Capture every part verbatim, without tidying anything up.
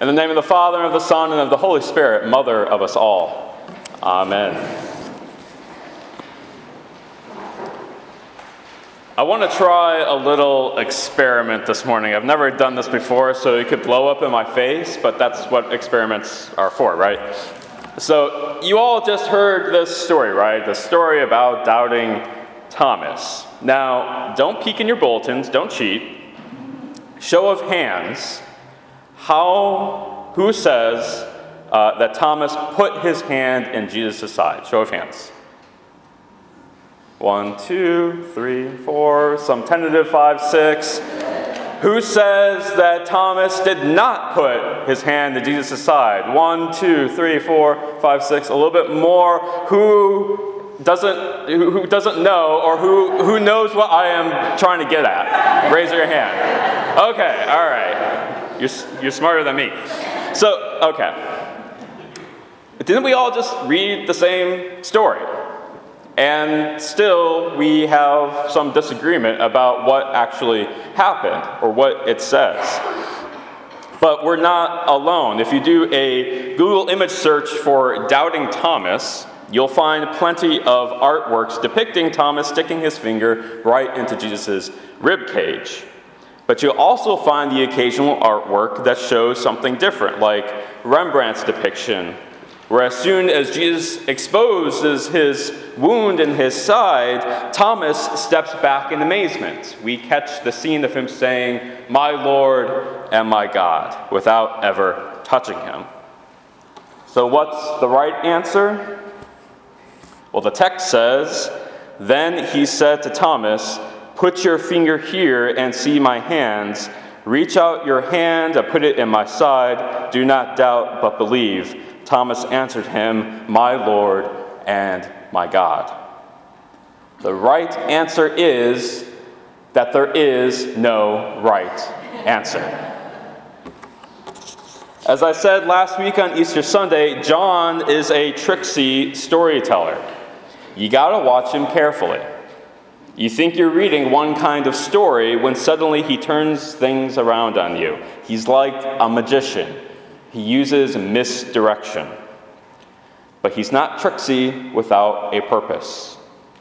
In the name of the Father, and of the Son, and of the Holy Spirit, Mother of us all. Amen. I want to try a little experiment this morning. I've never done this before, so it could blow up in my face, but that's what experiments are for, right? So you all just heard this story, right? The story about doubting Thomas. Now, don't peek in your bulletins, don't cheat. Show of hands. How, who says uh, that Thomas put his hand in Jesus' side? Show of hands. One, two, three, four, some tentative five, six. Who says that Thomas did not put his hand in Jesus' side? One, two, three, four, five, six. A little bit more. Who doesn't who doesn't know, or who who knows what I am trying to get at? Raise your hand. Okay, all right. You're, you're smarter than me. So, okay. Didn't we all just read the same story? And still, we have some disagreement about what actually happened or what it says. But we're not alone. If you do a Google image search for Doubting Thomas, you'll find plenty of artworks depicting Thomas sticking his finger right into Jesus' rib cage. But you'll also find the occasional artwork that shows something different, like Rembrandt's depiction, where as soon as Jesus exposes his wound in his side, Thomas steps back in amazement. We catch the scene of him saying, "My Lord and my God," without ever touching him. So what's the right answer? Well, the text says, "Then he said to Thomas, 'Put your finger here and see my hands. Reach out your hand and put it in my side. Do not doubt, but believe.' Thomas answered him, 'My Lord and my God.'" The right answer is that there is no right answer. As I said last week on Easter Sunday, John is a tricksy storyteller. You gotta watch him carefully. You think you're reading one kind of story when suddenly he turns things around on you. He's like a magician. He uses misdirection. But he's not tricksy without a purpose.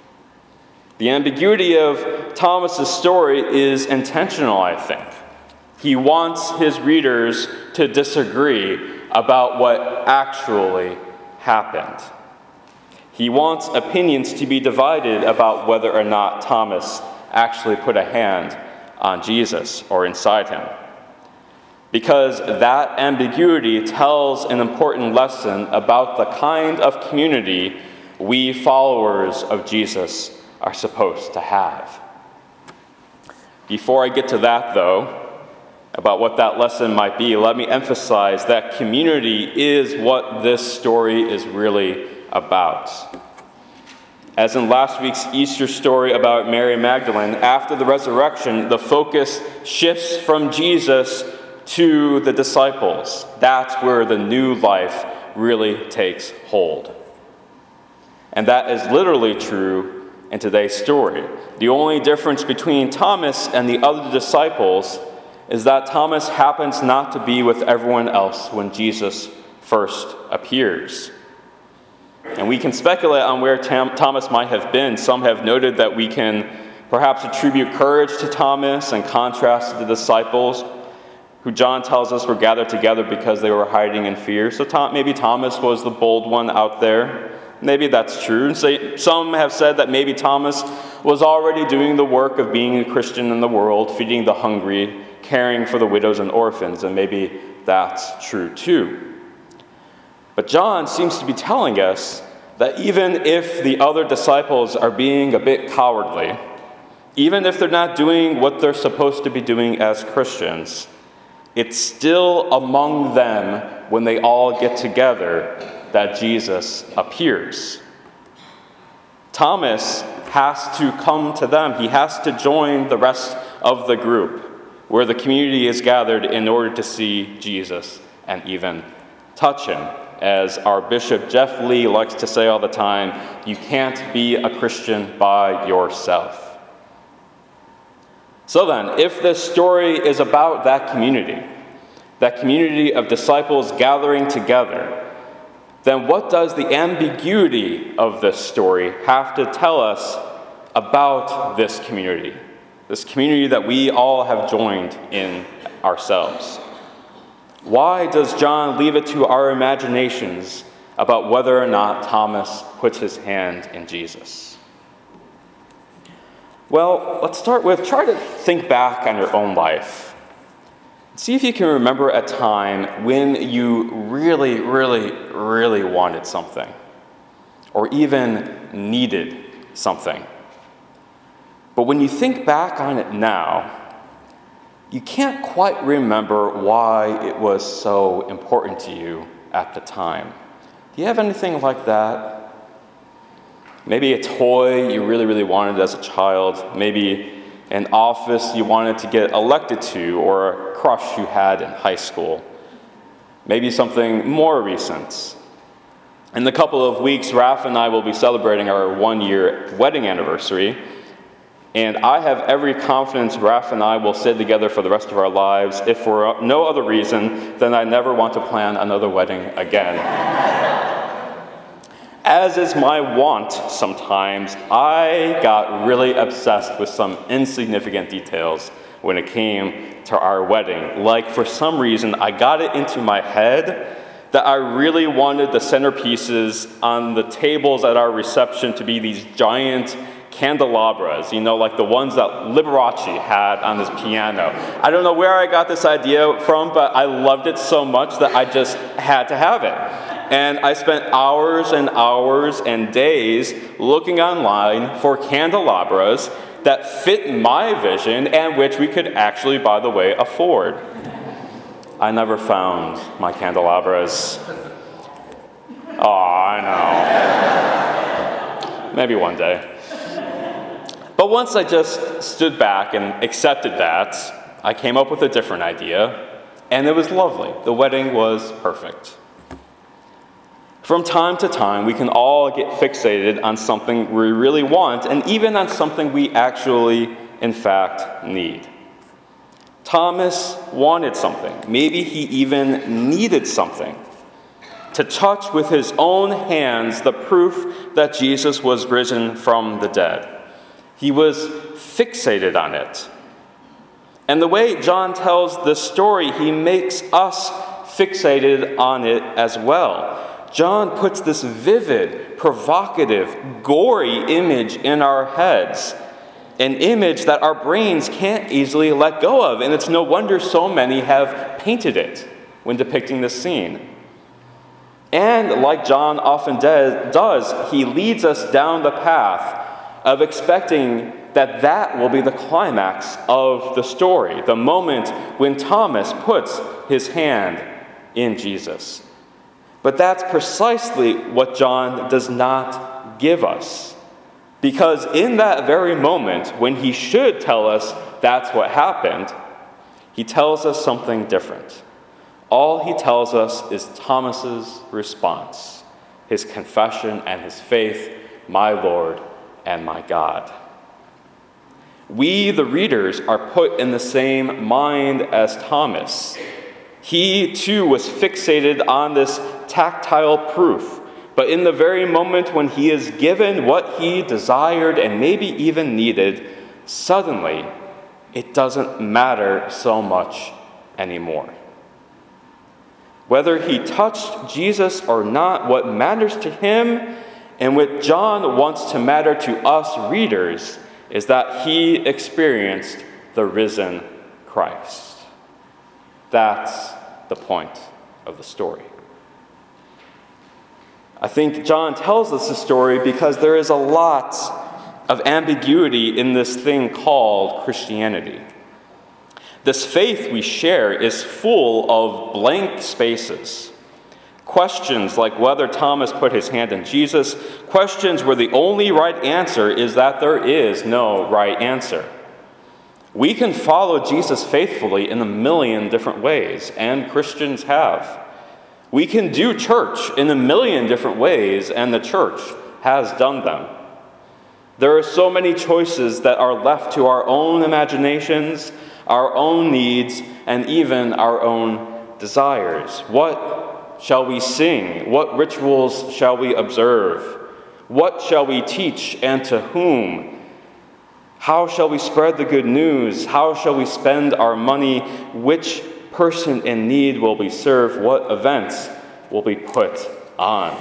The ambiguity of Thomas's story is intentional, I think. He wants his readers to disagree about what actually happened. He wants opinions to be divided about whether or not Thomas actually put a hand on Jesus or inside him. Because that ambiguity tells an important lesson about the kind of community we followers of Jesus are supposed to have. Before I get to that, though, about what that lesson might be, let me emphasize that community is what this story is really about. As in last week's Easter story about Mary Magdalene, after the resurrection, the focus shifts from Jesus to the disciples. That's where the new life really takes hold. And that is literally true in today's story. The only difference between Thomas and the other disciples is that Thomas happens not to be with everyone else when Jesus first appears. And we can speculate on where Tam- Thomas might have been. Some have noted that we can perhaps attribute courage to Thomas and contrast to the disciples, who John tells us were gathered together because they were hiding in fear. So Tom, maybe Thomas was the bold one out there. Maybe that's true. Some have said that maybe Thomas was already doing the work of being a Christian in the world, feeding the hungry, caring for the widows and orphans, and maybe that's true too. But John seems to be telling us that even if the other disciples are being a bit cowardly, even if they're not doing what they're supposed to be doing as Christians, it's still among them when they all get together that Jesus appears. Thomas has to come to them. He has to join the rest of the group where the community is gathered in order to see Jesus and even touch him. As our Bishop Jeff Lee likes to say all the time, you can't be a Christian by yourself. So then, if this story is about that community, that community of disciples gathering together, then what does the ambiguity of this story have to tell us about this community? This community that we all have joined in ourselves. Why does John leave it to our imaginations about whether or not Thomas puts his hand in Jesus? Well, let's start with try to think back on your own life. See if you can remember a time when you really, really, really wanted something, or even needed something. But when you think back on it now, you can't quite remember why it was so important to you at the time. Do you have anything like that? Maybe a toy you really, really wanted as a child. Maybe an office you wanted to get elected to, or a crush you had in high school. Maybe something more recent. In a couple of weeks, Raph and I will be celebrating our one-year wedding anniversary. And I have every confidence Raph and I will stay together for the rest of our lives, if for no other reason than I never want to plan another wedding again. As is my want sometimes, I got really obsessed with some insignificant details when it came to our wedding. Like, for some reason, I got it into my head that I really wanted the centerpieces on the tables at our reception to be these giant candelabras, you know, like the ones that Liberace had on his piano. I don't know where I got this idea from, but I loved it so much that I just had to have it. And I spent hours and hours and days looking online for candelabras that fit my vision and which we could actually, by the way, afford. I never found my candelabras. Oh, I know. Maybe one day. But once I just stood back and accepted that, I came up with a different idea, and it was lovely. The wedding was perfect. From time to time, we can all get fixated on something we really want, and even on something we actually, in fact, need. Thomas wanted something. Maybe he even needed something. To touch with his own hands the proof that Jesus was risen from the dead. He was fixated on it. And the way John tells this story, he makes us fixated on it as well. John puts this vivid, provocative, gory image in our heads, an image that our brains can't easily let go of, and it's no wonder so many have painted it when depicting this scene. And like John often does, he leads us down the path of expecting that that will be the climax of the story, the moment when Thomas puts his hand in Jesus. But that's precisely what John does not give us. Because in that very moment, when he should tell us that's what happened, he tells us something different. All he tells us is Thomas's response, his confession and his faith, my Lord and my God. We, the readers, are put in the same mind as Thomas. He, too, was fixated on this tactile proof, but in the very moment when he is given what he desired and maybe even needed, suddenly it doesn't matter so much anymore. Whether he touched Jesus or not, what matters to him and what John wants to matter to us readers is that he experienced the risen Christ. That's the point of the story. I think John tells us the story because there is a lot of ambiguity in this thing called Christianity. This faith we share is full of blank spaces. Questions like whether Thomas put his hand in Jesus, questions where the only right answer is that there is no right answer. We can follow Jesus faithfully in a million different ways, and Christians have. We can do church in a million different ways, and the church has done them. There are so many choices that are left to our own imaginations, our own needs, and even our own desires. What shall we sing? What rituals shall we observe? What shall we teach, and to whom? How shall we spread the good news? How shall we spend our money? Which person in need will we serve? What events will be put on?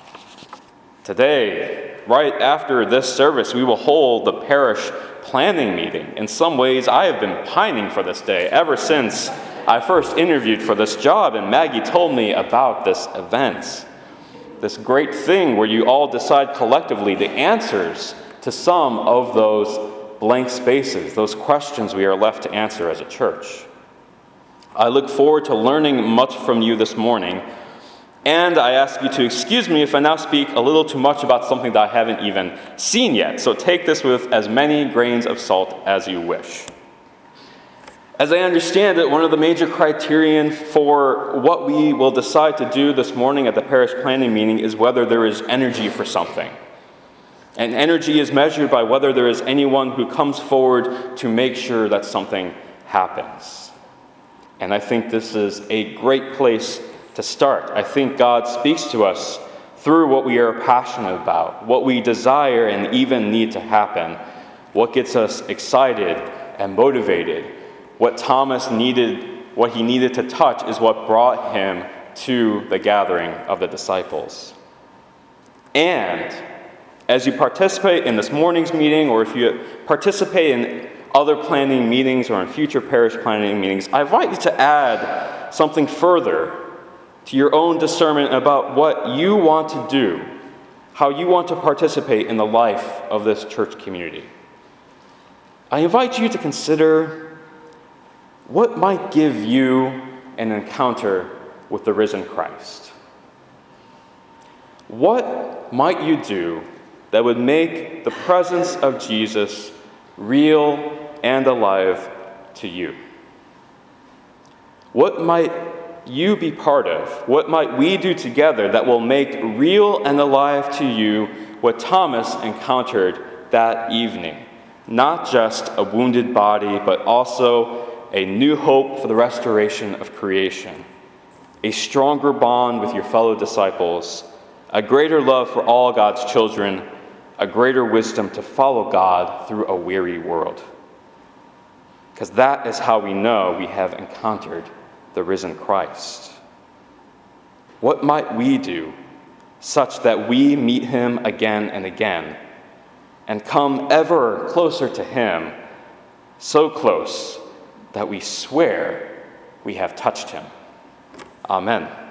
Today, right after this service, we will hold the parish planning meeting. In some ways, I have been pining for this day ever since I first interviewed for this job, and Maggie told me about this event. This great thing where you all decide collectively the answers to some of those blank spaces, those questions we are left to answer as a church. I look forward to learning much from you this morning, and I ask you to excuse me if I now speak a little too much about something that I haven't even seen yet, so take this with as many grains of salt as you wish. As I understand it, one of the major criterion for what we will decide to do this morning at the parish planning meeting is whether there is energy for something. And energy is measured by whether there is anyone who comes forward to make sure that something happens. And I think this is a great place to start. I think God speaks to us through what we are passionate about, what we desire and even need to happen, what gets us excited and motivated. What Thomas needed, what he needed to touch is what brought him to the gathering of the disciples. And as you participate in this morning's meeting, or if you participate in other planning meetings or in future parish planning meetings, I invite you to add something further to your own discernment about what you want to do, how you want to participate in the life of this church community. I invite you to consider what might give you an encounter with the risen Christ. What might you do that would make the presence of Jesus real and alive to you? What might you be part of? What might we do together that will make real and alive to you what Thomas encountered that evening? Not just a wounded body, but also a new hope for the restoration of creation, a stronger bond with your fellow disciples, a greater love for all God's children, a greater wisdom to follow God through a weary world. Because that is how we know we have encountered the risen Christ. What might we do such that we meet him again and again and come ever closer to him, so close that we swear we have touched him? Amen.